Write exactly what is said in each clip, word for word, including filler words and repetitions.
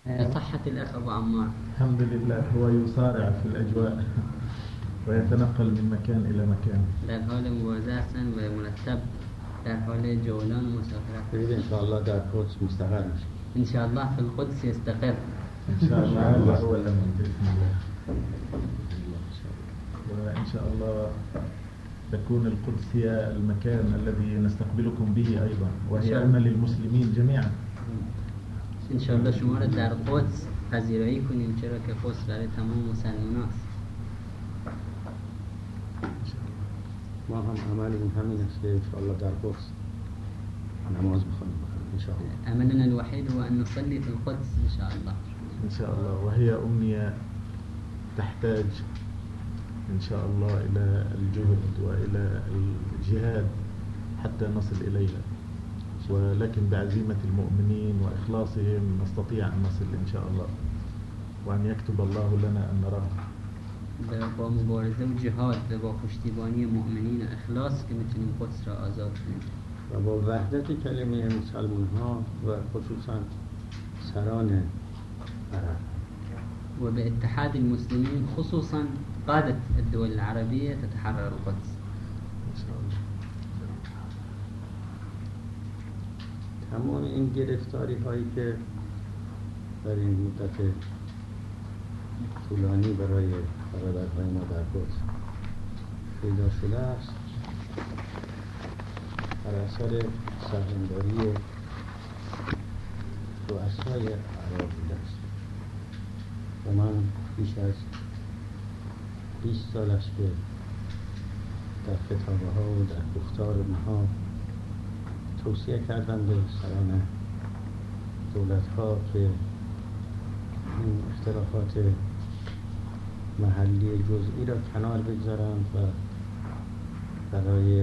صحة الأخ أبو عمار. الحمد لله، هو يصارع في الأجواء ويتنقل من مكان إلى مكان. در حال مبارزه هستند و مرتب در حال جولان و مسافرت. ببین ان شاء الله در قدس مستقر میشه. ان شاء الله في القدس يستقر. ان شاء الله هذا هو الامل باذن الله. وان شاء الله تكون القدس هي المكان الذي نستقبلكم به ايضا، وهي امل المسلمين جميعا. ان شاء الله شما را در قدس پذیرایی کنیم، چرا که قدس برای تمام مسلمان است. ما هم عملمون همین است که ان شاء الله در قدس نماز بخونیم ان شاء الله. عملنا الوحيد هو ان نصلي في القدس ان شاء الله. ان شاء الله، وهي امنية تحتاج ان شاء الله الى الجهد والى الجهاد حتى نصل اليها، ولكن بعزيمة المؤمنين واخلاصهم نستطيع ان نصل ان شاء الله، وان يكتب الله لنا ان نراها. با مبارزه و جهاد و با پشتیبانی مؤمنین و اخلاص که میتونیم قدس را آزاد کنیم. و با وحدت کلمه مسلمان ها و خصوصا سران عرب و به اتحاد المسلمين خصوصا قادة الدول العربية تتحرر القدس ان شاء الله. تمام این گرفتاری هایی که در این مدت طولانی برای برادرهای ما در قدس پیدا شده است بر اثر سهمداری رؤسای عرب بوده است و من بیش از بیست سال است که در خطابه ها و در گفتار اونها توصیه کردم به سران دولت ها که این اختلافات محلی جزئی را کنار بگذارند و برای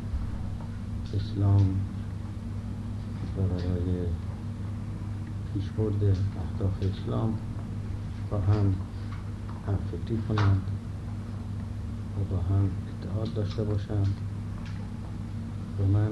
اسلام و برای پیشبرد اهداف اسلام با هم همفکری کنند و با هم اتحاد داشته باشند. و من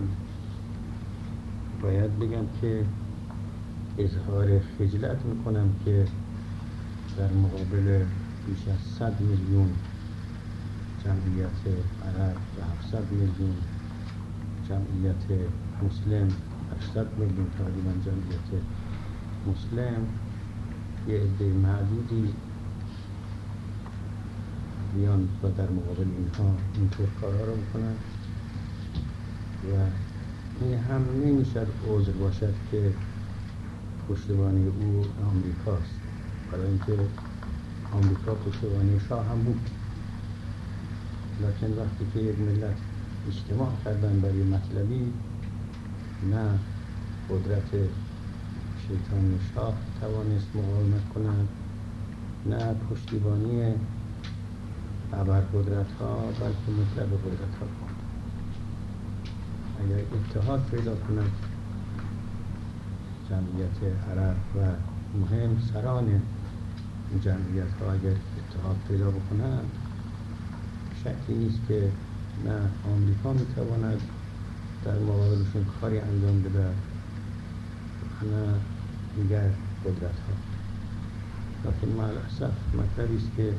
باید بگم که اظهار خجلت میکنم که در مقابل بیش از صد میلیون جمعیت عرب و هفتصد میلیون جمعیت مسلم، هشتصد میلیون تقریبا جمعیت مسلم، یه عده معدودی بیان و در مقابل اینها اینطور کارها رو میکنن و این هم نمیشد عذر باشد که پشتیبانی او آمریکاست، برای اینکه آمریکا پشتیبانی شاه هم بود. لکن وقتی که یک ملت اجتماع کردن برای مطلبی، نه قدرت شیطان شاه توانست مقاومت کنند، نه پشتیبانی ابرقدرت ها، بلکه مطلب قدرت ها. اگر اتحاد پیدا کنند جمعیت عرب و مهم سران این جمعیت ها اگر اتحاد پیدا بکنند، شکی نیست که نه آمریکا میتواند در مقابلشون کاری انجام بده، نه دیگر قدرت ها. لیکن مع الاسف مطلبی است که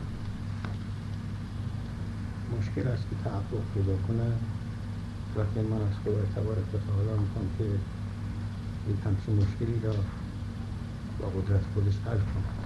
مشکل است که تحقق پیدا کنه. لیکن من از خدا تبارک و تعالی میخوام که یک همچین مشکلی را با قدرت خودش حل کنه.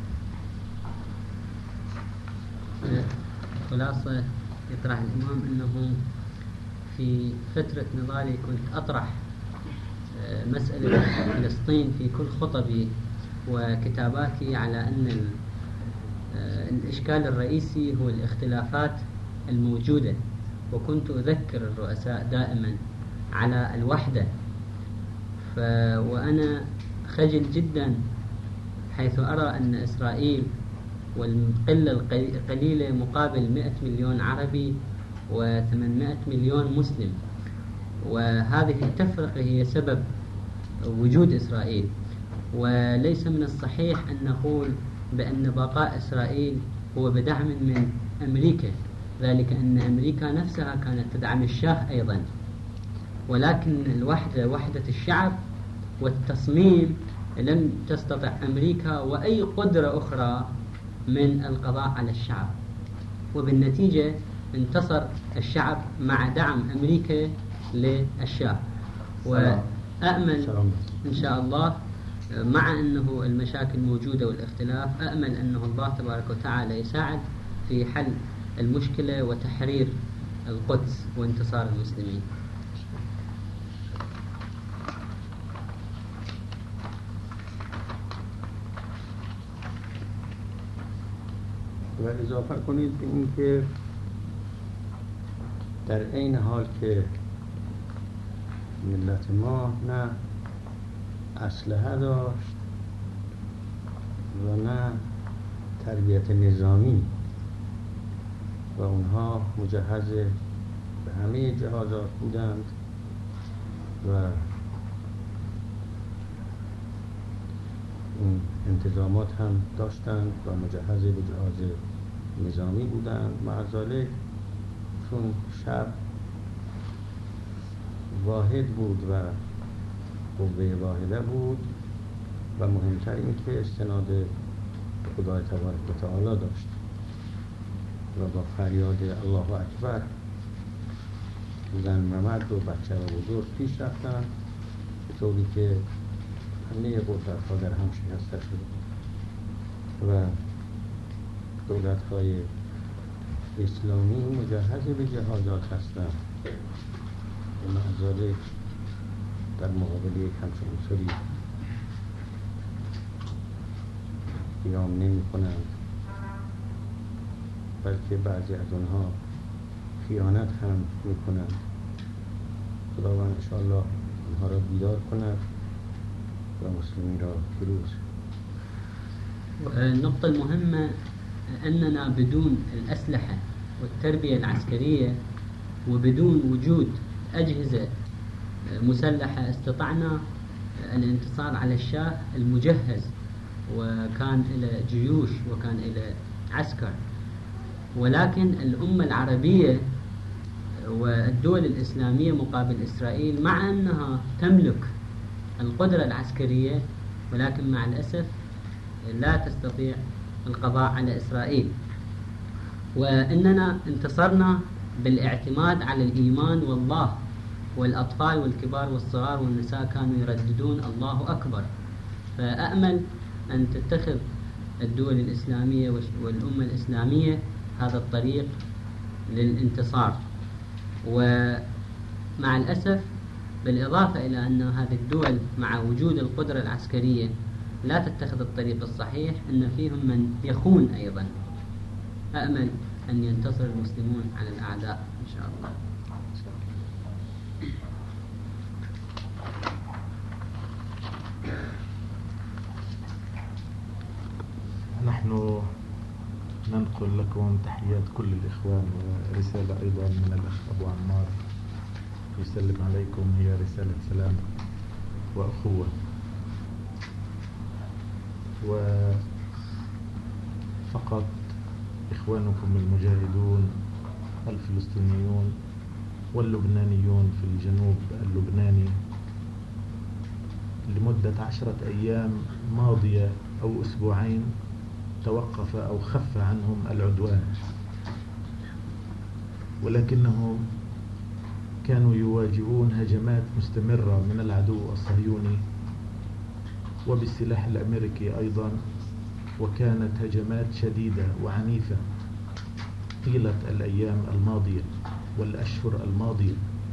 خلاصة يطرح الإمام أنه في فترة نضالي كنت أطرح مسألة فلسطين في كل خطبي وكتاباتي على أن الإشكال الرئيسي هو الاختلافات الموجودة، وكنت أذكر الرؤساء دائما على الوحدة. ف... وأنا خجل جدا حيث أرى أن إسرائيل والقلة القليلة مقابل مئة مليون عربي وثمانمائة مليون مسلم، وهذه التفرقة هي سبب وجود إسرائيل. وليس من الصحيح أن نقول بأن بقاء إسرائيل هو بدعم من أمريكا، ذلك أن أمريكا نفسها كانت تدعم الشاه أيضا، ولكن الوحدة وحدة الشعب والتصميم لم تستطع أمريكا وأي قدرة أخرى من القضاء على الشعب، وبالنتيجة انتصر الشعب مع دعم أمريكا للشاه. وأأمل إن شاء الله مع أنه المشاكل موجودة والاختلاف، أأمل أنه الله تبارك وتعالى يساعد في حل المشكلة وتحرير القدس وانتصار المسلمين. و اضافه کنید به این که در این حال که ملت ما نه اسلحه داشت و نه تربیت نظامی و اونها مجهز به همه جهازات بودند و این انتظامات هم داشتند و مجهز به جهاز نظامی بودند. مع ذلک چون شب واحد بود و قوه واحده بود و مهمتر این که استناد به خدای تبارک و تعالی داشت و با فریاد الله اکبر زن و مرد و بچه و بزرگ پیش رفتن، به طوری که همه قدرت ها در هم شکسته شد و دولت های اسلامی مجهز به جهازات هستند و مع ذلک در مقابل یک همچون عنصری قیام نمی کنند، بلکه بعضی از آنها خیانت هم می کنند. خداوند انشاءالله آنها را بیدار کند و مسلمین را پیروز. النقطة المهمة أننا بدون الأسلحة والتربية العسكرية وبدون وجود أجهزة مسلحة استطعنا الانتصار على الشاه المجهز، وكان إلى جيوش وكان إلى عسكر. ولكن الأمة العربية والدول الإسلامية مقابل إسرائيل مع أنها تملك القدرة العسكرية، ولكن مع الأسف لا تستطيع القضاء على إسرائيل. وإننا انتصرنا بالاعتماد على الإيمان والله، والأطفال والكبار والصغار والنساء كانوا يرددون الله أكبر. فأأمل أن تتخذ الدول الإسلامية والأمة الإسلامية هذا الطريق للانتصار. ومع الأسف بالإضافة إلى أن هذه الدول مع وجود القدرة العسكرية لا تتخذ الطريق الصحيح، أن فيهم من يخون أيضا. أأمل أن ينتصر المسلمون على الأعداء إن شاء الله. نحن ننقل لكم تحيات كل الإخوان، ورسالة أيضا من الأخ أبو عمار يسلم عليكم، هي رسالة سلام وأخوة. وفقط إخوانكم المجاهدون الفلسطينيون واللبنانيون في الجنوب اللبناني لمدة عشرة أيام ماضية أو أسبوعين توقف أو خف عنهم العدوان، ولكنهم كانوا يواجهون هجمات مستمرة من العدو الصهيوني وبالسلاح الأمريكي أيضا، وكانت هجمات شديدة وعنيفة طيلة الأيام الماضية والأشهر الماضية.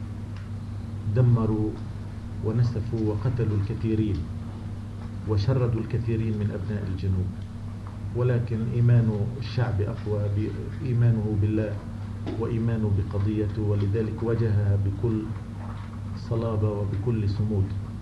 دمروا ونسفوا وقتلوا الكثيرين وشردوا الكثيرين من أبناء الجنوب، ولكن إيمان الشعب أقوى، إيمانه بالله وإيمانه بقضيته، ولذلك واجهها بكل صلابة وبكل صمود.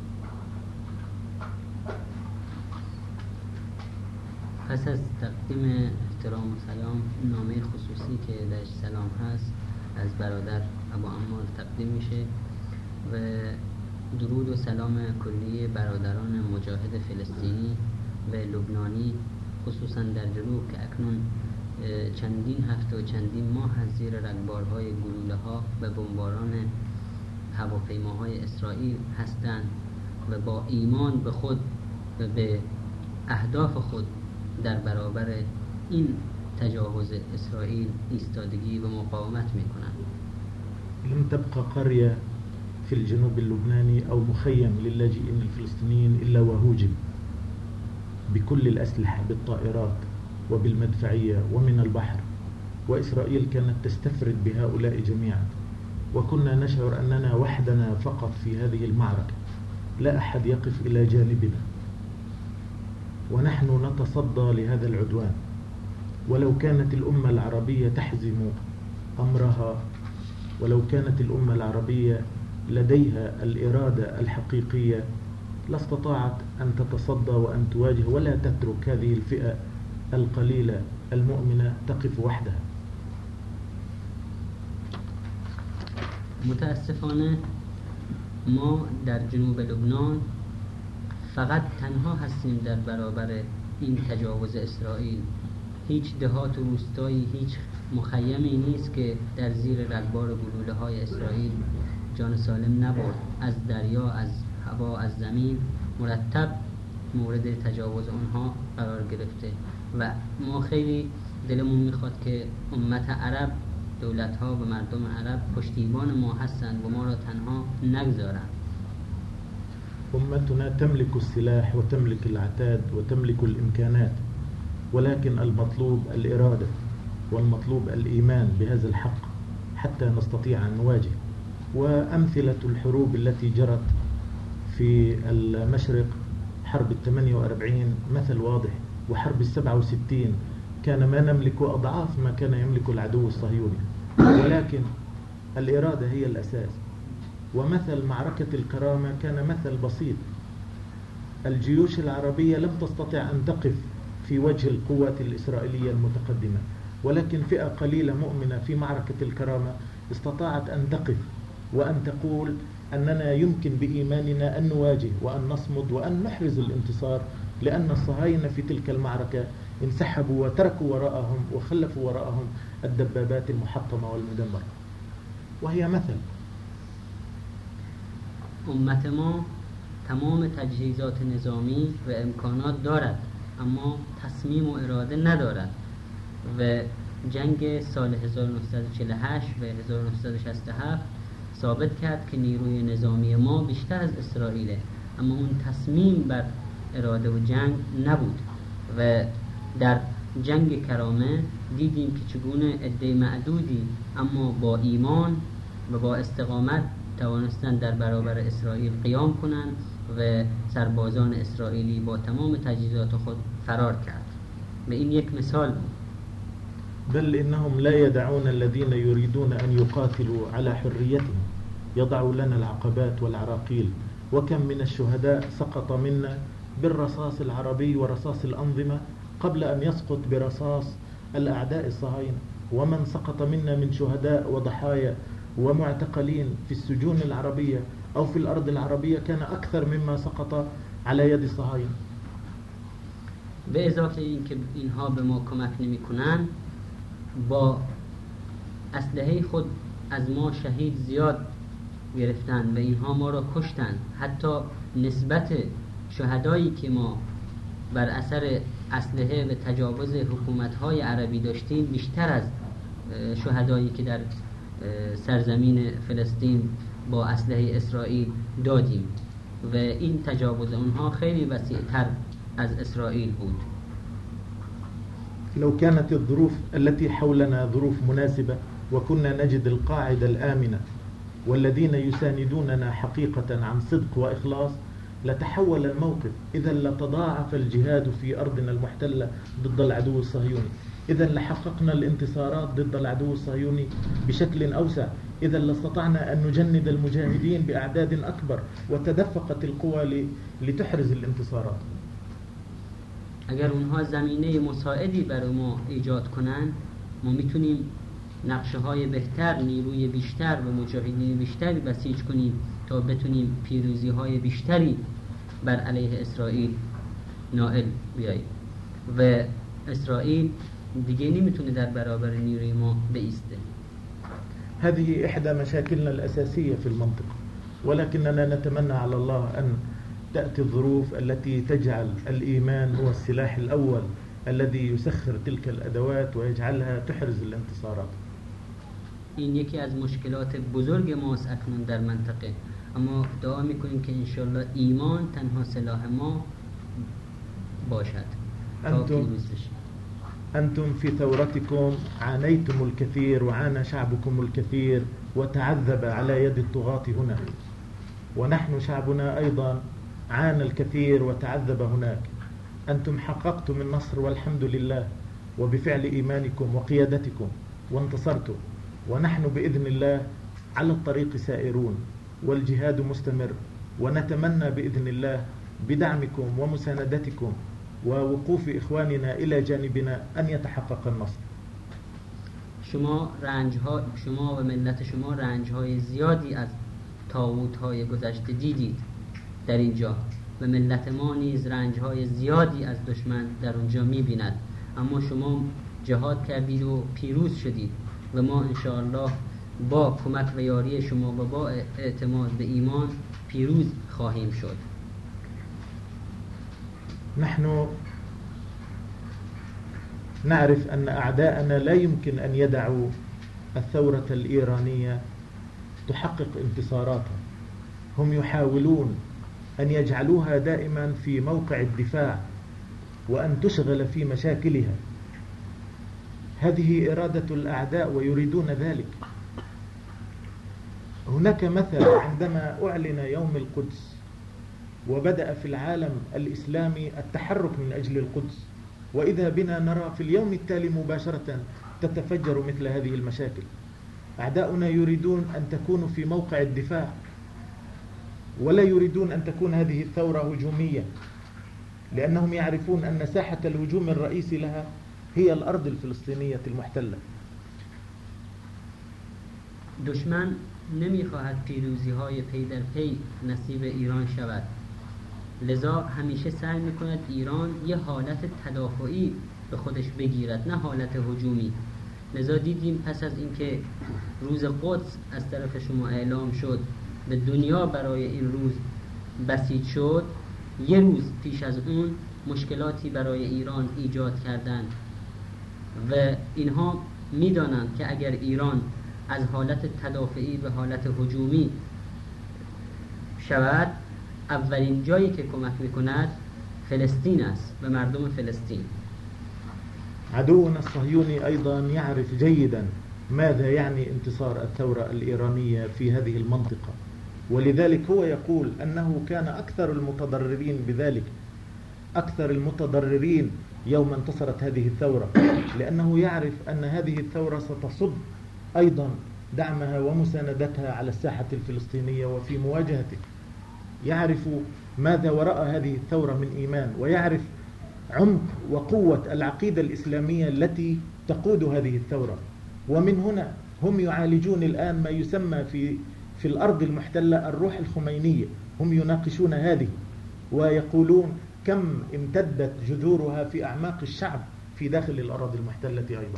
پس از تقدیم احترام و سلام، نامه خصوصی که درش سلام هست از برادر ابو عمار تقدیم میشه و درود و سلام کلی برادران مجاهد فلسطینی و لبنانی خصوصا در جنوب که اکنون چندین هفته و چندین ماه از زیر رگبارهای گلوله ها و بمباران هواپیماهای اسرائیل هستند و با ایمان به خود و به اهداف خود در برابر این تجاوز اسرائیل ایستادگی و مقاومت میکنند. لم تبقى قرية في الجنوب اللبناني أو مخيم للاجئين الفلسطينيين إلا وهوجم بكل الأسلحة بالطائرات وبالمدفعية ومن البحر، وإسرائيل كانت تستفرد بهؤلاء جميعا، وكنا نشعر أننا وحدنا فقط في هذه المعركة، لا أحد يقف إلى جانبنا، ونحن نتصدى لهذا العدوان. ولو كانت الأمة العربية تحزم أمرها، ولو كانت الأمة العربية لديها الإرادة الحقيقية لاستطاعت أن تتصدى وأن تواجه، ولا تترك هذه الفئة القليلة المؤمنة تقف وحدها. متاسفانه ما در جنوب لبنان فقط تنها هستیم در برابر این تجاوز اسرائیل. هیچ دهات و روستایی، هیچ مخیمی نیست که در زیر رگبار گلوله های اسرائیل جان سالم نبرد. از دریا، از هوا، از زمین مرتب مورد تجاوز اونها قرار گرفته و ما خیلی دلمون میخواد که امت عرب، دولت ها و مردم عرب پشتیبان ما هستند و ما را تنها نگذارند. أمتنا تملك السلاح وتملك العتاد وتملك الإمكانات، ولكن المطلوب الإرادة والمطلوب الإيمان بهذا الحق حتى نستطيع أن نواجه. وأمثلة الحروب التي جرت في المشرق، حرب الثمانية وأربعين مثل واضح، وحرب السبعة وستين كان ما نملك أضعاف ما كان يملك العدو الصهيوني، ولكن الإرادة هي الأساس. ومثل معركة الكرامة كان مثل بسيط. الجيوش العربية لم تستطع أن تقف في وجه القوات الإسرائيلية المتقدمة، ولكن فئة قليلة مؤمنة في معركة الكرامة استطاعت أن تقف وأن تقول أننا يمكن بإيماننا أن نواجه وأن نصمد وأن نحرز الانتصار، لأن الصهاينة في تلك المعركة انسحبوا وتركوا وراءهم وخلفوا وراءهم الدبابات المحطمة والمدمرة، وهي مثل. امت ما تمام تجهیزات نظامی و امکانات دارد، اما تصمیم و اراده ندارد و جنگ سال هزار و نهصد و چهل و هشت و هزار و نهصد و شصت و هفت ثابت کرد که نیروی نظامی ما بیشتر از اسرائیله، اما اون تصمیم بر اراده و جنگ نبود. و در جنگ کرامه دیدیم که چگونه عده معدودی اما با ایمان و با استقامت توانستند در برابر اسرائیل قیام کنند و سربازان اسرائیلی با تمام تجهیزات خود فرار کرد. و این یک مثال بود. بل إنهم لا يدعون الذين يريدون أن يقاتلوا على حريتهم، يضعوا لنا العقبات والعراقيل. وكم من الشهداء سقط منا بالرصاص العربي ورصاص الأنظمة قبل أن يسقط برصاص الأعداء الصهاينة، ومن سقط منا من شهداء وضحايا ومعتقلين في السجون العربية أو في الأرض العربية كان أكثر مما سقط على يد الصهاينة. به اضافه این که اینها به ما کمک نمی کنند، با اسلحه خود از ما شهید زیاد گرفتن و اینها ما را کشتن. حتی نسبت شهدایی که ما بر اثر اسلحه و تجاوز حکومت‌های عربی داشتیم بیشتر از شهدایی که در سرزمین فلسطین با اسلحه اسرائیل دادیم و این تجاوز اونها خیلی وسیع‌تر از اسرائیل بود. لو كانت الظروف التي حولنا ظروف مناسبة وكنا نجد القاعدة الآمنة والذين يساندوننا حقيقة عن صدق وإخلاص لتحول الموقف. إذا لتضاعف الجهاد في أرضنا المحتلة ضد العدو الصهيوني، إذا لحققنا الانتصارات ضد العدو الصهيوني بشكل أوسع، إذا لاستطعنا أن نجند المجاهدين بأعداد أكبر وتدفقت القوى لتحرز الانتصارات. اگر اونها زمینه مساعدی برای ما ایجاد کنن، ما میتونیم نقشه های بهتر، نیروی بیشتر و مجاهدین بیشتری بسیج کنیم تا بتونیم پیروزی های بیشتری بر علیه اسرائیل نائل بیاییم و اسرائیل دیگه نمیتونه در برابر نیروی ما بایسته. هذه إحدى مشاكلنا الأساسية في المنطقة، ولكننا نتمنى على الله أن تأتي الظروف التي تجعل الإيمان هو السلاح الأول الذي يسخر تلك الأدوات ويجعلها تحرز الانتصارات. این یکی از مشکلات بزرگ ماست اکنون در منطقه، اما دعا میکنیم که انشالله ایمان تنها سلاح ما باشد تا پیروز بشیم. أنتم في ثورتكم عانيتم الكثير وعانى شعبكم الكثير وتعذب على يد الطغاة هنا، ونحن شعبنا أيضا عانى الكثير وتعذب هناك. أنتم حققتم النصر والحمد لله وبفعل إيمانكم وقيادتكم وانتصرتم، ونحن بإذن الله على الطريق سائرون والجهاد مستمر، ونتمنى بإذن الله بدعمكم ومساندتكم ووقوف إخواننا إلى جانبنا أن يتحقق النصر. شما رنج‌ها شما و ملت شما رنج‌های زیادی از طاغوت‌های گذشته دیدید در اینجا و ملت ما نیز رنج‌های زیادی از دشمن در اونجا می‌بیند، اما شما جهاد کردید و پیروز شدید و ما انشاءالله با کمک و یاری شما و با اعتماد به ایمان پیروز خواهیم شد. نحن نعرف أن أعداءنا لا يمكن أن يدعوا الثورة الإيرانية تحقق انتصاراتها، هم يحاولون أن يجعلوها دائما في موقع الدفاع وأن تشغل في مشاكلها. هذه إرادة الأعداء ويريدون ذلك. هناك مثل عندما أعلن يوم القدس وبدأ في العالم الإسلامي التحرك من أجل القدس، وإذا بنا نرى في اليوم التالي مباشرة تتفجر مثل هذه المشاكل. أعداؤنا يريدون أن تكون في موقع الدفاع ولا يريدون أن تكون هذه الثورة هجومية، لأنهم يعرفون أن ساحة الهجوم الرئيسي لها هي الأرض الفلسطينية المحتلة. دشمن نمیخواهد پیروزی های پی در پی نصیب ایران شود، لذا همیشه سعی میکند ایران یه حالت تدافعی به خودش بگیرد، نه حالت هجومی. لذا دیدیم پس از اینکه روز قدس از طرف شما اعلام شد به دنیا برای این روز بسیج شد، یه روز پیش از اون مشکلاتی برای ایران ایجاد کردند و اینها میدانند که اگر ایران از حالت تدافعی به حالت هجومی شود، اولین جایی که کمک میکند فلسطین است و مردم فلسطین. عدونا الصهيوني أيضا يعرف جيدا ماذا يعني انتصار الثورة الإيرانية في هذه المنطقة، ولذلك هو يقول أنه كان أكثر المتضررين بذلك، أكثر المتضررين يوم انتصرت هذه الثورة، لأنه يعرف أن هذه الثورة ستصب أيضا دعمها ومساندتها على الساحة الفلسطينية وفي مواجهته. يعرف ماذا وراء هذه الثورة من إيمان، ويعرف عمق وقوة العقيدة الإسلامية التي تقود هذه الثورة. ومن هنا هم يعالجون الآن ما يسمى في في الأرض المحتلة الروح الخمينية، هم يناقشون هذه ويقولون كم امتدت جذورها في أعماق الشعب في داخل الأراضي المحتلة أيضا.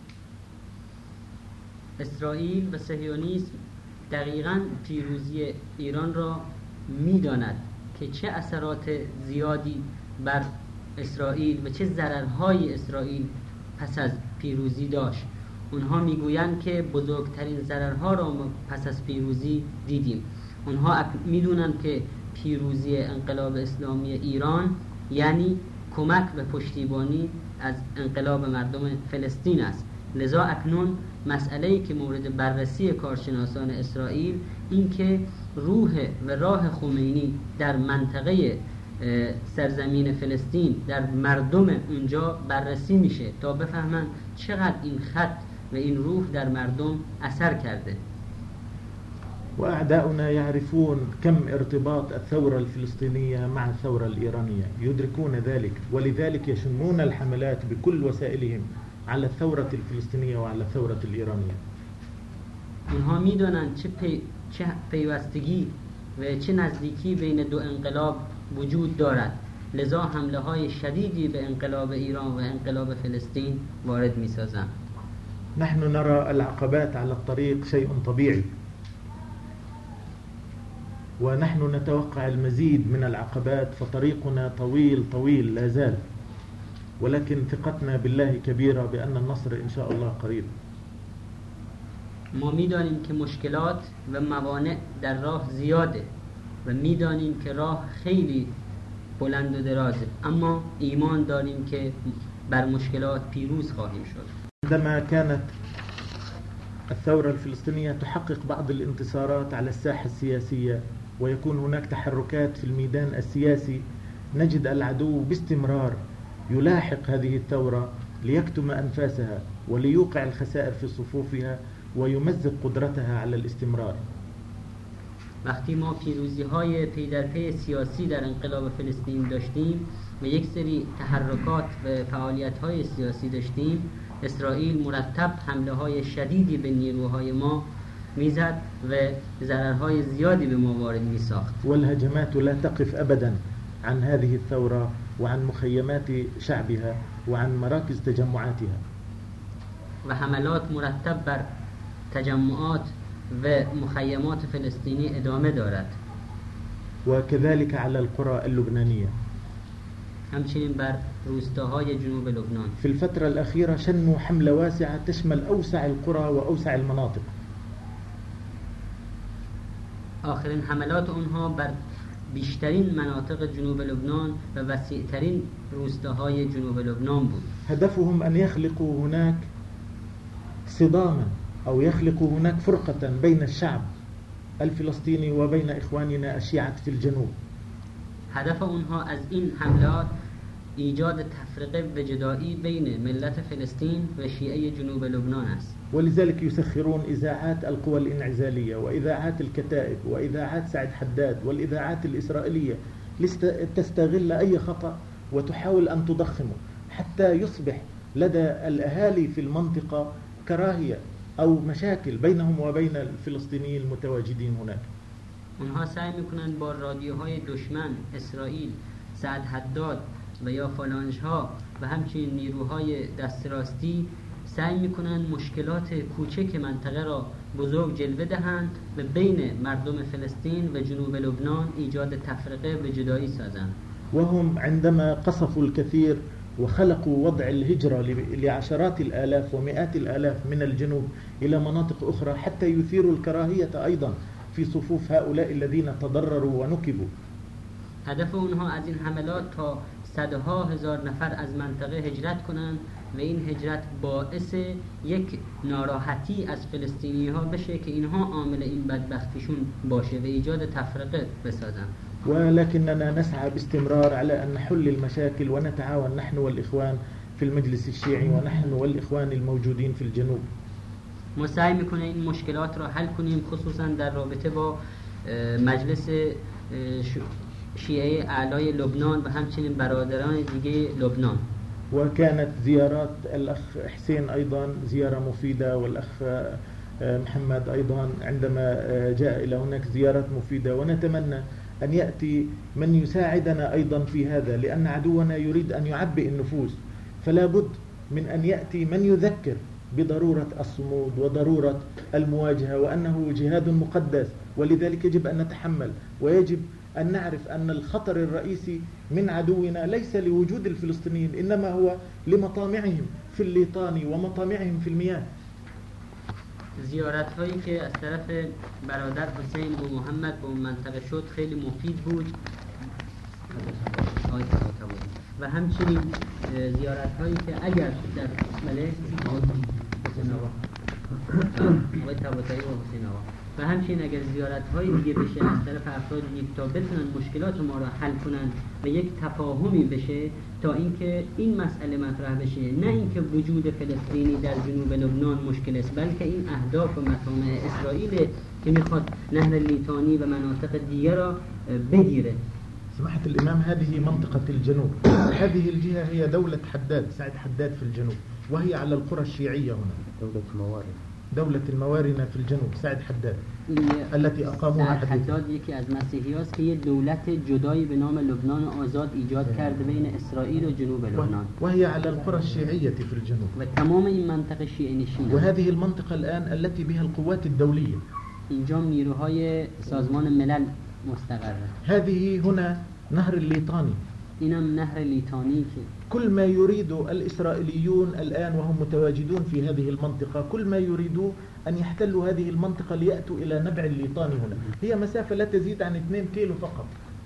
اسرائیل و صهیونیسم دقیقاً پیروزی ایران را می‌داند که چه اثرات زیادی بر اسرائیل و چه ضررهای اسرائیل پس از پیروزی داشت. اونها میگویند که بزرگترین ضررها را پس از پیروزی دیدیم. اونها میدونند که پیروزی انقلاب اسلامی ایران یعنی کمک به پشتیبانی از انقلاب مردم فلسطین است. لذا اکنون مسئله‌ای که مورد بررسی کارشناسان اسرائیل این که روح و راه خمینی در منطقه سرزمین فلسطین در مردم اونجا بررسی میشه تا بفهمن چقدر این خط و این روح در مردم اثر کرده. وأعداؤنا يعرفون كم ارتباط الثورة الفلسطينية مع الثورة الإيرانية، يدركون ذلك، ولذلك يشنون الحملات بكل وسائلهم على الثورة الفلسطينية وعلى الثورة الإيرانية. اونها میدونن چه پی... چه پیوستگی و چه نزدیکی بین دو انقلاب وجود دارد، لذا حمله های شدیدی به انقلاب ایران و انقلاب فلسطین وارد می سازند. نحن نرى العقبات على الطريق شيء طبيعي، ونحن نتوقع المزيد من العقبات، فطريقنا طويل طويل لا زال، ولكن ثقتنا بالله كبيرة بأن النصر إن شاء الله قريب. ما میدانیم که مشکلات و موانع در راه زیاده و میدانیم که راه خیلی بلند و درازه، اما ایمان داریم که بر مشکلات پیروز خواهیم شد. عندما كانت الثورة الفلسطينية تحقق بعض الانتصارات على الساحة السياسية ويكون هناك تحركات في الميدان السياسي، نجد العدو باستمرار يلاحق هذه الثورة ليكتم أنفاسها وليوقع الخسائر في صفوفها ويمزق قدرتها على الاستمرار. وقتی ما پیروزی های پی در پی سیاسی در انقلاب فلسطین داشتیم و یک سری تحرکات و فعالیت های سیاسی داشتیم، اسرائیل مرتب حمله های شدیدی به نیروهای ما میزد و ضررهای زیادی به ما وارد میساخت. والهجمات لا تقف أبدا عن هذه الثورة وعن مخيمات شعبها وعن مراكز تجمعاتها. و حملات مرتب بر تجمعات و مخیمات فلسطینی ادامه دارد. وكذلك على القرى اللبنانية. همچنین بر روستاهای جنوب لبنان. في الفترة الأخيرة شنوا حملة واسعة تشمل أوسع القرى وأوسع المناطق. آخرین حملات اونها بر بیشترین مناطق جنوب لبنان و وسیعترین روستاهای جنوب لبنان بود. هدفهم أن يخلقوا هناك صداما أو يخلقوا هناك فرقة بين الشعب الفلسطيني وبين إخواننا الشيعة في الجنوب. هدف اونها از این حملات ایجاد تفرقه و جدایی بین ملت فلسطین و شیعه جنوب لبنان است. ولذلك يسخرون إذاعات القوى الانعزالية وإذاعات الكتائب وإذاعات سعد حداد والإذاعات الإسرائيلية لتستغل أي خطأ وتحاول أن تضخمه حتى يصبح لدى الأهالي في المنطقة كراهية أو مشاكل بينهم وبين الفلسطينيين المتواجدين هناك. اونها سعی میکنن با رادیوهای دشمن اسرائیل، سعد حداد و یا فالانج ها و همچنین نیروهای دست راستی سعی میکنن مشکلات کوچک منطقه را بزرگ جلوه دهند و بین مردم فلسطین و جنوب لبنان ایجاد تفرقه و جدایی سازند. وهم عندما قصفوا الكثير وخلقوا وضع الهجرة لعشرات الآلاف ومئات الآلاف من الجنوب إلى مناطق أخرى حتى يثيروا الكراهية أيضا في صفوف هؤلاء الذين تضرروا ونكبوا. هدف اونها از این حملات تا صدها هزار نفر از منطقه هجرت کنند و این هجرت باعث یک ناراحتی از فلسطینی ها بشه که اینها عامل این بدبختیشون باشه و ایجاد تفرقه بسازن. ولكننا نسعى باستمرار على أن نحل المشاكل ونتعاون نحن والإخوان في المجلس الشيعي ونحن والإخوان الموجودين في الجنوب. ما سعی میکنه این مشکلات را حل کنیم، خصوصا در رابطه با مجلس شیعه اعلای لبنان و همچنین برادران دیگه لبنان. وكانت زيارات الأخ حسين أيضا زيارة مفيدة، والأخ محمد أيضا عندما جاء إلى هناك زيارات مفيدة، ونتمنى أن يأتي من يساعدنا أيضا في هذا، لأن عدونا يريد أن يعبئ النفوس، فلا بد من أن يأتي من يذكر بضرورة الصمود وضرورة المواجهة وأنه جهاد مقدس، ولذلك يجب أن نتحمل، ويجب أن نعرف أن الخطر الرئيسي من عدونا ليس لوجود الفلسطينيين، إنما هو لمطامعهم في الليطان ومطامعهم في المياه. زیارت هایی که از طرف برادر حسین و محمد به اون منطقه شد خیلی مفید بود و همچنین زیارت هایی که اگر در بله حسین آقا آقای طباطبایی و حسین آقا و همچنین اگر زیارت های دیگه بشه از طرف افراد دیگه تا بتونن مشکلات ما را حل کنن و یک تفاهمی بشه تا اینکه این مسئله مطرح بشه، نه اینکه وجود فلسطینی در جنوب لبنان مشکل است، بلکه این اهداف و مطامع اسرائیل که میخواد نهر لیتانی و مناطق دیگه را بگیره. سماحة الإمام، هذه منطقة الجنوب، هذه الجهة هي دولة حداد، سعد حداد في الجنوب، وهي على القرى الشيعية هنا. دولة الموارد دولة الموارنة في الجنوب، سعد حداد التي أقاموها حديثا. سعد حداد یکی از مسیحی هاست که یه دولت جدایی به نام لبنان آزاد ایجاد کرده بین اسرائیل و جنوب لبنان، وهي على القرى الشيعية في الجنوب، و تمام این منطقه شیعه نشینه. وهذه المنطقة الآن التي بها القوات الدولية. اینجا نیروهای سازمان ملل مستقره. هذه هنا نهر الليطاني. اینم نهر لیتانی که كل ما يريد الإسرائيليون الآن وهم متواجدون في هذه المنطقة، كل ما يريدوا أن يحتلوا هذه المنطقة ليأتوا إلى نبع الليطاني هنا. هي مسافة لا تزيد عن اثنين كيلو فقط.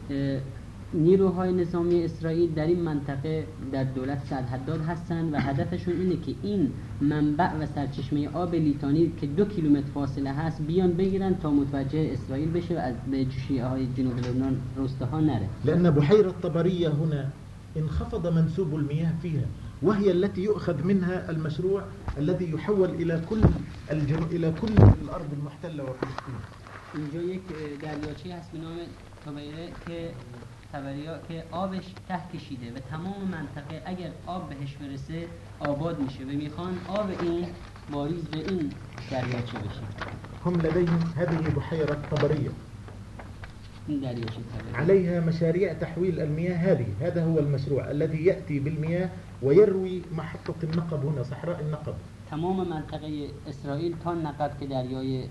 نیروهای نظامی اسرائیل در این منطقه در دولت سرحداد هستند و هدفشون اینه که این منبع و سرچشمه آب لیتانی که دو کیلومتر فاصله هست بیان بگیرن تا متوجه اسرائیل بشه و از به شیعه های جنوب لبنان روستاها نره. لأن بحيرة طبرية هنا انخفض منسوب المياه فيها، وهي التي يؤخذ منها المشروع الذي يحول إلى كل الجن... إلى كل الأرض المحتلة وفلسطين. اینجا یک دریاچه هست به نام طبیره که طبریا که آبش ته کشیده و تمام منطقه اگر آب بهش برسه آباد میشه و میخوان آب این واریز به این دریاچه بشه. هم لديهم هذه بحيرة طبرية این دریاچه طبریا عليها مشاريع تحويل المياه. هذه هذا هو المشروع الذي يأتي بالمياه ويروي محطة النقب هنا، صحراء النقب. تمام منطقه اسرائیل تا نقب که دریای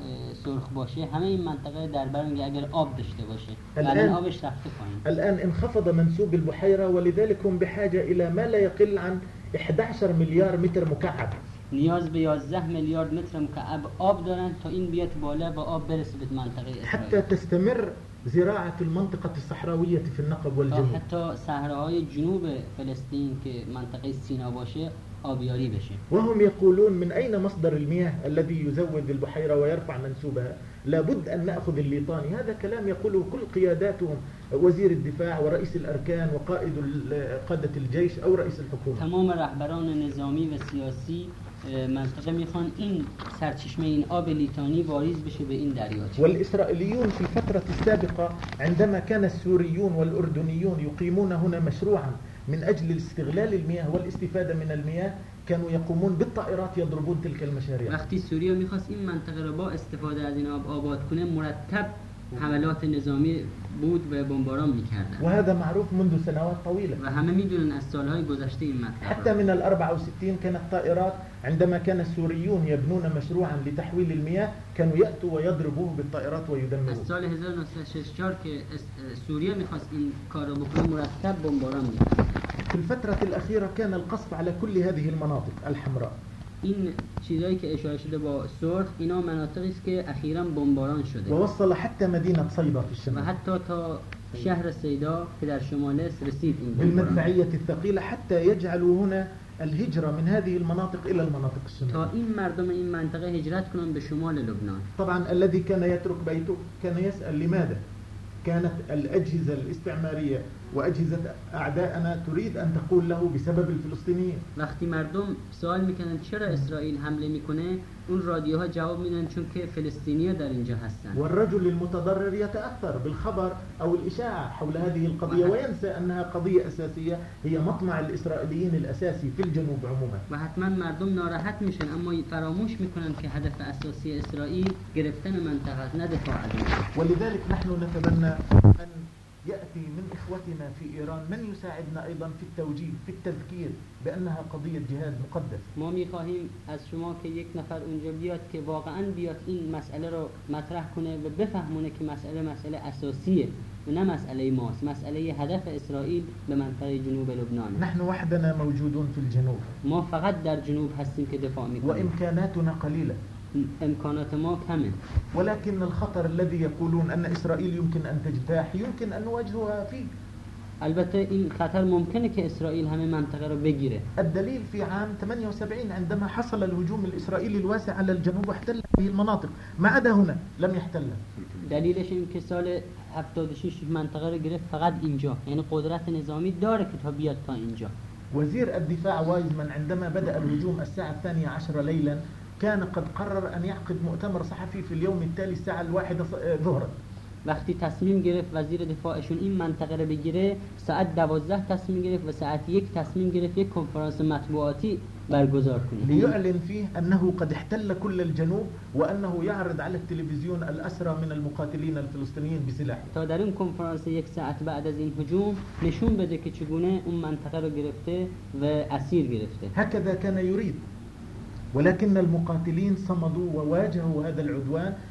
سرخ باشه همه این منطقه در بر میگه اگر آب داشته باشه الان آبش رفته پایین. الآن انخفض منسوب البحيرة ولذلك هم بحاجة إلى ما لا يقل عن إحدى عشر مليار متر مكعب. نیاز به یازده میلیارد متر مکعب آب دارن تا این بیاد بالا و آب برسه به منطقه اسرائیل. حتى تستمر زراعة المنطقة الصحراوية في النقب والجنوب. حتى صحراهای جنوب فلسطین که منطقه سینا باشه آبیاری بشه. وهم يقولون من أين مصدر المياه الذي يزود البحيرة ويرفع منسوبها؟ لابد أن نأخذ الليطاني. هذا كلام يقوله كل قياداتهم، وزير الدفاع ورئيس الأركان وقائد قادة الجيش أو رئيس الحكومة. تمام رهبران نظامی و سیاسی منطقه میخوان این سرچشمه این آب لیتانی واریز بشه به این دریاچه. والإسرائيليون في الفترة السابقة عندما كان السوريون والأردنيون يقيمون هنا مشروعا من أجل استغلال المياه والاستفادة من المياه كانوا يقومون بالطائرات يضربون تلك المشاريع. وقتی سوریه میخواست این منطقه رو با استفاده از این آب آباد کنه مرتب حملات نظامی بود و بمباران میکردن. وهذا معروف منذ سنوات طويلة. و همه میدونن از سالهای گذشته این مطلب. حتى من الأربعة وستين كانت الطائرات عندما كان السوريون يبنون مشروعا لتحويل المياه كانوا يأتوا ويضربوه بالطائرات ويدمروه. از سال هزار و نهصد و شصت و چهار که سوریه میخواست این کارو بکنه مرتب بمباران میکرد. في الفترة الأخيرة كان القصف على كل هذه المناطق الحمراء. این چیزایی که اشاره شده با سرخ اینا مناطقی است که اخیراً بمباران شده. ووصل حتى مدينة صيدا في الشمال. و حتی تا شهر صیدا که در شمال است رسید این بالمدفعية الثقيلة حتى يجعلوا هنا الهجرة من هذه المناطق إلى المناطق الشمالية. تا این مردم این منطقه هجرت کنن به شمال لبنان. طبعا الذي كان يترك بيته كان يسأل لماذا كانت الأجهزة الاستعمارية وأجهزة أعدائنا تريد أن تقول له بسبب الفلسطينيين. وقتی مردم سوال میکنن چرا اسرائیل حمله میکنه اون رادیوها جواب میدن چون که فلسطینی‌ها در اینجا هستن. والرجل المتضرر يتأثر بالخبر أو الإشاعة حول هذه القضية وينسى أنها قضية أساسية هي مطمع الإسرائيليين الأساسي في الجنوب عموما. و حتما مردم ناراحت میشن اما فراموش میکنن که هدف اساسی اسرائیل گرفتن منطقه نه دفاع از اون. ولذلك نحن نتمنى أن يأتي من إخوتنا في إيران من يساعدنا أيضا في التوجيه في التذكير بأنها قضية جهاد مقدس. ما می‌خواهیم از شما که یک نفر اونجا بیاد که واقعاً بیاد این مسئله رو مطرح کنه و بفهمونه که مسئله مسئله اساسیه و نه مسئله ماست، مسئله هدف اسرائیل به منطقه جنوب لبنان. نحن وحدنا موجودون في الجنوب. ما فقط در جنوب هستیم که دفاع می‌کنیم. وإمكاناتنا قليلة. امکانات ما کمه. ولكن الخطر الذي يقولون أن إسرائيل يمكن أن تجتاح يمكن أن نواجهها فيه. البته این خطر ممکنه که اسرائیل همه منطقه رو بگیره. الدليل في عام ثمانية وسبعين عندما حصل الهجوم الإسرائيلي الواسع على الجنوب واحتل هذه المناطق ما عدا هنا لم يحتلها. دلیلش این که سال هفتاد و شش منطقه رو گرفت فقط اینجا، یعنی قدرت نظامی داره که تا بیاد تا اینجا. وزير الدفاع وايزمان عندما بدأ الهجوم الساعة الثانية عشرة ليلا كان قد قرر أن يعقد مؤتمر صحفي في اليوم التالي الساعة الواحدة ظهرا. وقتی تصمیم گرفت وزیر دفاعشون این منطقه رو بگیره ساعت دوازده تصمیم گرفت و ساعت یک تصمیم گرفت یک کنفرانس مطبوعاتی برگزار کنه ليعلن فيه أنه قد احتل كل الجنوب وأنه يعرض على التلفزيون الأسرى من المقاتلين الفلسطينيين بسلاح. تا در این کنفرانس یک ساعت بعد از این هجوم نشون بده که چگونه اون منطقه رو گرفته و اسیر گرفته. هكذا كان يريد ولكن المقاتلين صمدوا وواجهوا هذا العدوان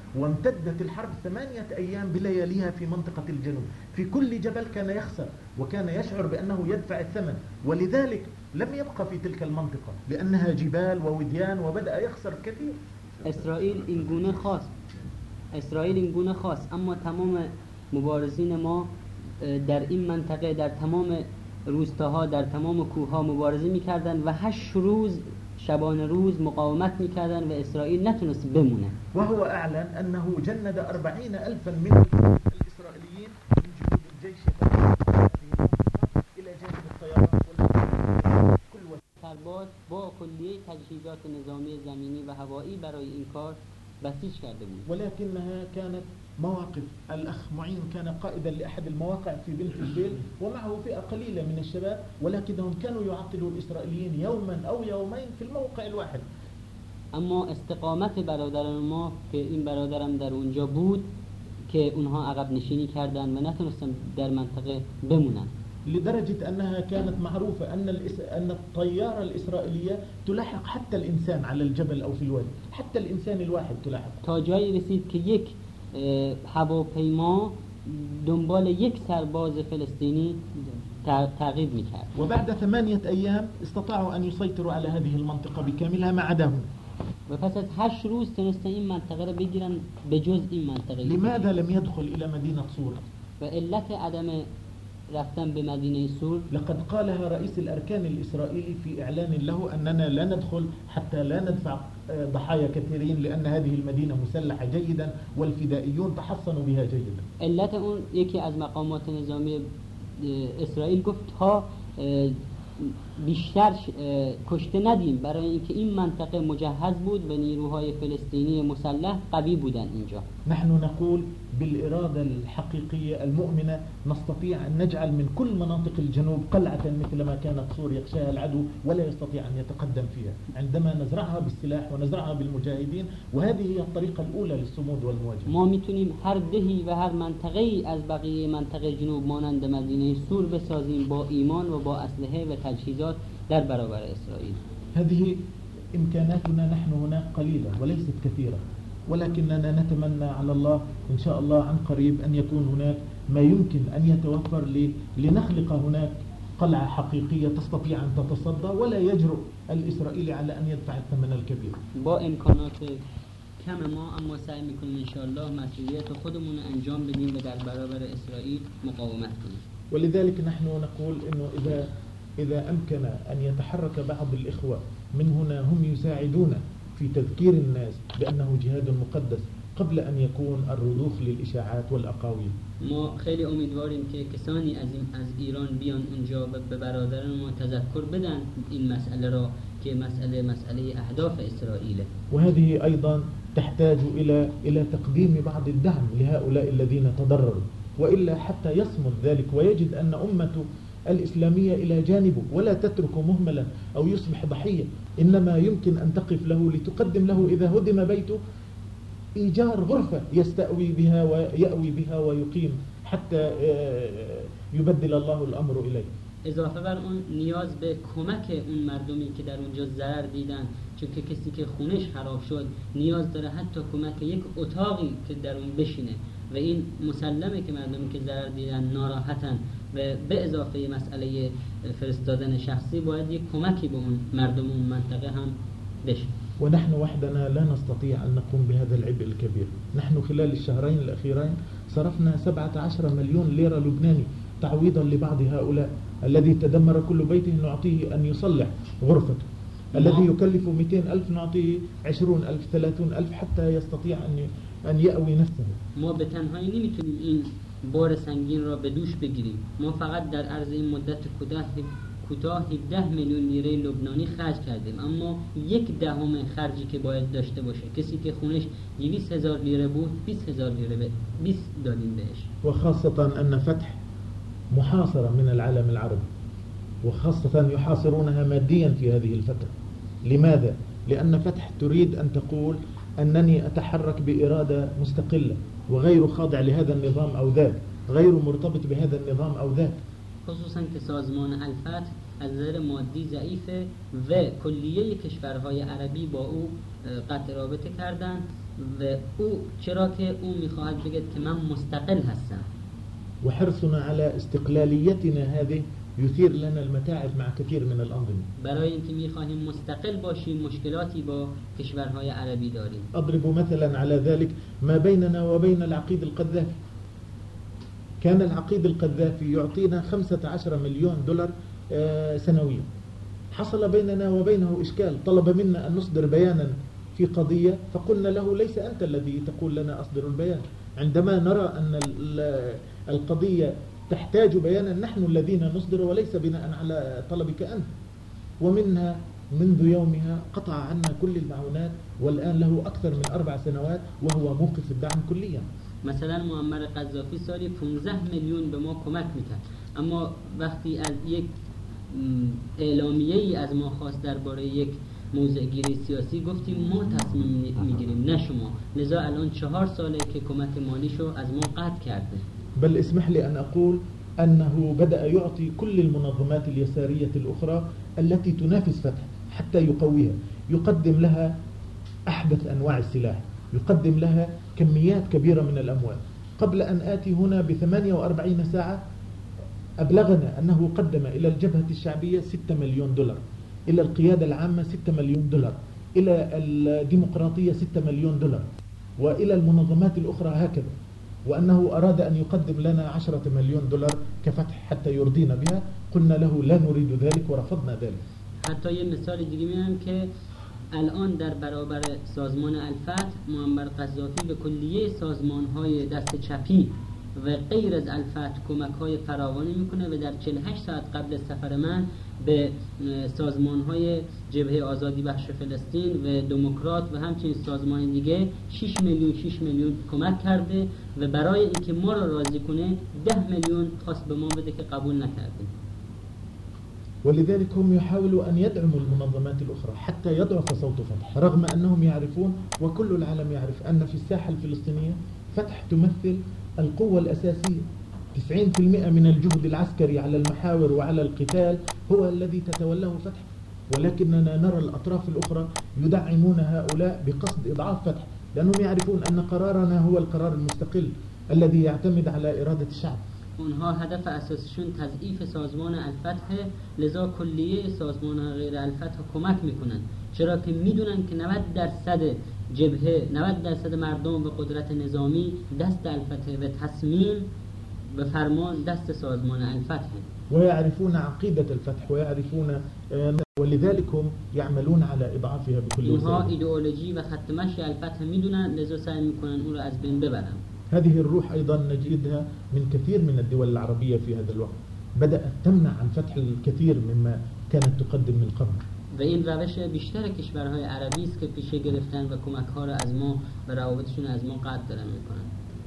وامتدت الحرب ثمانية أيام بلياليها في منطقة الجنوب. في كل جبل كان يخسر وكان يشعر بأنه يدفع الثمن، ولذلك لم يبقى في تلك المنطقة لأنها جبال ووديان وبدأ يخسر كثير. اسرائیل این گونه خواست اسرائیل این گونه خواست اما تمام مبارزین ما در این منطقه در تمام روستاها در تمام کوهها مبارزه میکردن و هشت روز شبانه روز مقاومت میکردن و اسرائیل نتونست بمونه. و هو اعلن انه جند أربعين ألفا من الاسرائيليين من جنود الجيش الى جانب الطيران كل سرباز با کلیه تجهیزات نظامی زمینی و هوایی برای این کار بسیج کرده بود. ولكنها كانت مواقف. الأخ معين كان قائدا لأحد المواقع في بنت البيل ومعه فئة قليلة من الشباب، ولكنهم كانوا يعطلوا الإسرائيليين يوما أو يومين في الموقع الواحد. اما استقامت برادران ما که این برادرم در اونجا بود که اونها عقب نشینی کردن و نتونستن در منطقه بمونن، لدرجة أنها كانت معروفة أن أن الطيارة الإسرائيلية تلاحق حتى الإنسان على الجبل أو في الوادي، حتى الإنسان الواحد تلاحق. تا جایی رسید که یک هواپیما دنبال یک سرباز فلسطینی تعقیب میکرد. و بعد ثمانية أيام استطاعوا أن يسيطروا على هذه المنطقة بكاملها ما عدا هنا. و پس از هشت روز تونستن این منطقه رو بگیرن به جز این منطقه. لماذا لم يدخل إلى مدينة صور؟ و علت عدم رفتن به مدینه سور، لقد قالها رئيس الأركان الإسرائيلي في إعلان له أننا لا ندخل حتى لا ندفع ضحايا كثيرين لأن هذه المدينة مسلحة جيدا والفدائيون تحصنوا بها جيدا. علت اون یکی از مقامات نظامی اسرائیل گفت تا بیشتر کشته ندیم برای اینکه این منطقه مجهز بود به نیروهای فلسطینی مسلح قوی بودن اینجا. نحن نقول بالإرادة الحقيقية المؤمنة نستطيع أن نجعل من كل مناطق الجنوب قلعة مثل ما كانت صور يخشاها العدو ولا يستطيع أن يتقدم فيها عندما نزرعها بالسلاح ونزرعها بالمجاهدين، وهذه هي الطريقة الأولى للصمود والمواجهة. ما میتونیم هر دهی و هر منطقه‌ای از بقیه منطقه جنوب مانند مدینه سور بسازیم با ایمان و با اسلحه و تجهیزات در برابر اسرائیل. هذه إمكاناتنا نحن هنا قليلة وليست كثيرة، ولكننا نتمنى على الله إن شاء الله عن قريب أن يكون هناك ما يمكن أن يتوفر لنخلق هناك قلعة حقيقية تستطيع أن تتصدى ولا يجرؤ الإسرائيلي على أن يدفع الثمن الكبير. با امکانات کم ما اما سعی میکنیم ان شاء الله مسئولیت خودمون انجام بدیم و در برابر اسرائیل مقاومت کنیم. ولذلك نحن نقول إنه إذا إذا أمكن أن يتحرك بعض الإخوة من هنا هم يساعدون في تذكير الناس بأنه جهاد مقدس قبل أن يكون الرضوخ للإشاعات والأقاويل. ما خیلی امیدواریم که کسانی از از ایران بیان اونجا و به برادران ما تذکر بدن این مسئله را که مسئله مسئله اهداف اسرائیل. وهذه أيضا تحتاج إلى إلى تقديم بعض الدعم لهؤلاء الذين تضرروا، وإلا حتى يصمد ذلك ويجد أن أمته الإسلامية إلى جانبه ولا تترك مهملا أو يصبح ضحية، إنما يمكن أن تقف له لتقدم له إذا هدم بيته إيجار غرفة يستأوي بها ويأوي بها ويقيم حتى يبدل الله الأمر إليه. اضافه بر اون نیاز به کمک اون مردمی که در اونجا ضرر دیدن، چون که کسی که خونش خراب شد نیاز داره حتی کمک یک اتاقی که در اون بشینه و این مسلمه که مردمی که ضرر دیدن ناراحتن و به اضافه مسئله فرستادن شخصی باید یک کمکی به اون مردم اون منطقه هم بشه. ونحن وحدنا لا نستطيع أن نقوم بهذا العبء الكبير. نحن خلال الشهرين الأخيرين صرفنا سبعة عشر مليون ليرة لبناني تعويضا لبعض هؤلاء الذي تدمر كل بيته نعطيه أن يصلح غرفته، الذي يكلف مئتين ألف نعطيه عشرون ألف ثلاثون ألف حتى يستطيع أن أن يأوي نفسه. ما به تنهایی نمیتونیم این بار سنگین را به دوش بگیریم. ما فقط در عرض این مدت کوتاه کوتاه هفده میلیون لیره لبنانی خرج کردیم، اما یک دهم خرجی که باید داشته باشه کسی که خونش دویست هزار لیره بود بیست هزار لیره بیست دادیم بهش. وخاصة أن فتح محاصرة من العالم العربي، وخاصة يحاصرونها ماديا في هذه الفترة. لماذا؟ لأن فتح تريد أن تقول أنني أتحرك بإرادة مستقلة وغير خاضع لهذا النظام أو ذاك، غير مرتبط بهذا النظام أو ذاك. خصوصا که سازمان الفتح از نظر مادی ضعیفه و کلیه کشورهای عربی با او قطع رابطه کردن و او چرا که او میخواهد بگه که من مستقل هستم. وحرصنا على استقلاليتنا هذه يثير لنا المتاعب مع كثير من الأنظمة. برای اینکه میخواهیم مستقل باشیم مشکلاتی با کشورهای عربی داریم. أضرب مثلا على ذلك ما بيننا وبين العقيد القذافي. كان العقيد القذافي يعطينا خمسة عشر مليون دولار سنويا. حصل بيننا وبينه إشكال، طلب منا أن نصدر بيانا في قضية، فقلنا له ليس أنت الذي تقول لنا أصدر البيان، عندما نرى أن القضية تحتاج بيانا نحن الذين نصدر وليس بناء على طلبك أنت. ومنها منذ يومها قطع عنا كل المعونات، والآن له أكثر من أربع سنوات وهو موقف الدعم كليا. مثلا معمر قذافی سالی پانزده میلیون به ما کمک میکرد، اما وقتی از یک اعلامیه‌ای از ما خواست درباره یک موضع گیری سیاسی، گفتیم ما تصمیم میگیریم نه شما، لذا الان چهار ساله که کمک مالیشو از ما قطع کرده. بل اسمح لي أن أقول أنه بدأ يعطي كل المنظمات اليسارية الأخرى التي تنافس فتح حتى يقويها، يقدم لها أحدث أنواع السلاح، يقدم لها كميات كبيرة من الأموال. قبل أن آتي هنا بثمانية وأربعين ساعة أبلغنا أنه قدم إلى الجبهة الشعبية ستة مليون دولار، إلى القيادة العامة ستة مليون دولار، إلى الديمقراطية ستة مليون دولار، وإلى المنظمات الأخرى هكذا، وأنه أراد أن يقدم لنا عشرة مليون دولار كفتح حتى يرضينا بها. قلنا له لا نريد ذلك ورفضنا ذلك. حتی یه مثال دیگه میگم که الان در برابر سازمان الفتح معمر قذافی به کلیه سازمان‌های دست چپی و غیر از الفتح کمک‌های فراوانی میکنه و در چهل و هشت ساعت قبل سفر من به سازمان‌های جبهه آزادی بخش فلسطین و دموکرات و همچنین سازمان دیگه شش میلیون شش میلیون کمک کرده و برای اینکه ما را راضی کنه ده میلیون خواست به ما بده که قبول نکردیم. ولذلك هم يحاولوا أن يدعموا المنظمات الأخرى حتى يضعف صوت فتح، رغم أنهم يعرفون وكل العالم يعرف أن في الساحة الفلسطينية فتح تمثل القوة الأساسية. تسعين بالمئة من الجهد العسكري على المحاور وعلى القتال هو الذي تتولاه فتح، ولكننا نرى الأطراف الأخرى يدعمون هؤلاء بقصد إضعاف فتح، لأنهم يعرفون أن قرارنا هو القرار المستقل الذي يعتمد على إرادة الشعب. اونها هدف اساسیشون تضعیف سازمان الفتح، لذا کلیه سازمان غیر الفتح کمک میکنن، چرا که میدونن که نود درصد جبهه، نود درصد مردم به قدرت نظامی دست الفتح و تصمیم به فرمان دست سازمان الفتح. ويعرفون عقيدة الفتح ويعرفون، ولذلك هم يعملون على إضعافها بكل وسيلة. اینها ایدئولوژی و خط مشی الفتح میدونن، لذا سعی میکنن اون رو از بین ببرن. هذه الروح أيضا نجدها من كثير من الدول العربية في هذا الوقت، بدأت تمنع عن فتح الكثير مما كانت تقدم من قبل. و این روش بیشتر کشورهای عربی است که پیشه گرفتن و کمک‌ها را از ما و روابطشون از ما قطع دارن میکنن.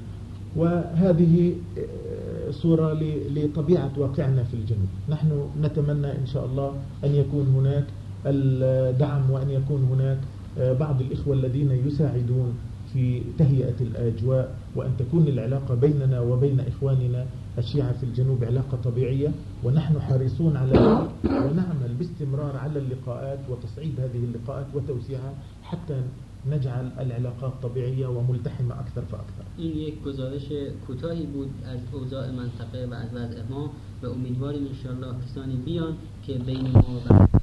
وهذه صورة لطبيعة واقعنا في الجنوب. نحن نتمنى إن شاء الله أن يكون هناك الدعم وأن يكون هناك بعض الإخوة الذين يساعدون في تهيئة الأجواء، وأن تكون العلاقة بيننا وبين إخواننا الشيعة في الجنوب علاقة طبيعية، ونحن حريصون على ذلك ونعمل باستمرار على اللقاءات وتصعيد هذه اللقاءات وتوسيعها حتى نجعل العلاقات طبيعية وملتحمة أكثر فأكثر. این یک گزارش کوتاهی بود از اوضاع منطقه و از وضع ما و امیدواریم ان شاء الله کسانی بیان که بین ما و